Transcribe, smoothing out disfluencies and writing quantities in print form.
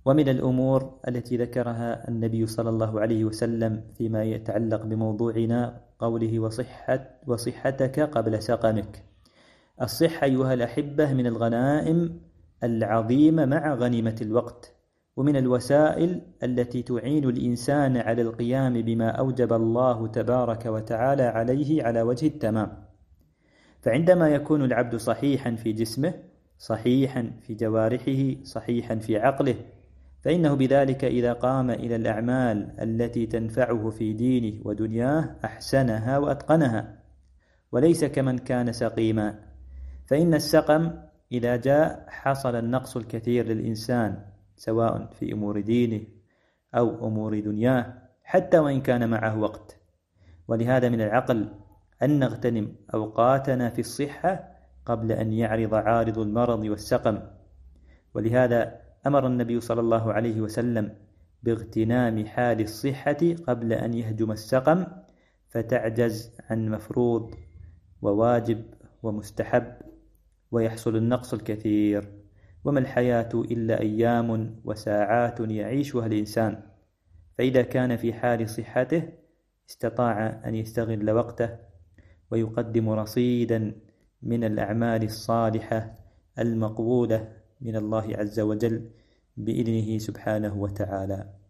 ومن الأمور التي ذكرها النبي صلى الله عليه وسلم فيما يتعلق بموضوعنا قوله وصحتك قبل سقمك. الصحة أيها الأحبة من الغنائم العظيمة مع غنيمة الوقت، ومن الوسائل التي تعين الإنسان على القيام بما أوجب الله تبارك وتعالى عليه على وجه التمام. فعندما يكون العبد صحيحا في جسمه، صحيحا في جوارحه، صحيحا في عقله، فإنه بذلك إذا قام إلى الأعمال التي تنفعه في دينه ودنياه أحسنها وأتقنها، وليس كمن كان سقيما. فإن السقم إذا جاء حصل النقص الكثير للإنسان، سواء في أمور دينه أو أمور دنياه، حتى وإن كان معه وقت. ولهذا من العقل أن نغتنم أوقاتنا في الصحة قبل أن يعرض عارض المرض والسقم. ولهذا أمر النبي صلى الله عليه وسلم باغتنام حال الصحة قبل أن يهجم السقم، فتعجز عن مفروض وواجب ومستحب، ويحصل النقص الكثير. وما الحياة إلا أيام وساعات يعيشها الإنسان، فإذا كان في حال صحته استطاع أن يستغل وقته ويقدم رصيدا من الأعمال الصالحة المقبولة من الله عز وجل بإذنه سبحانه وتعالى.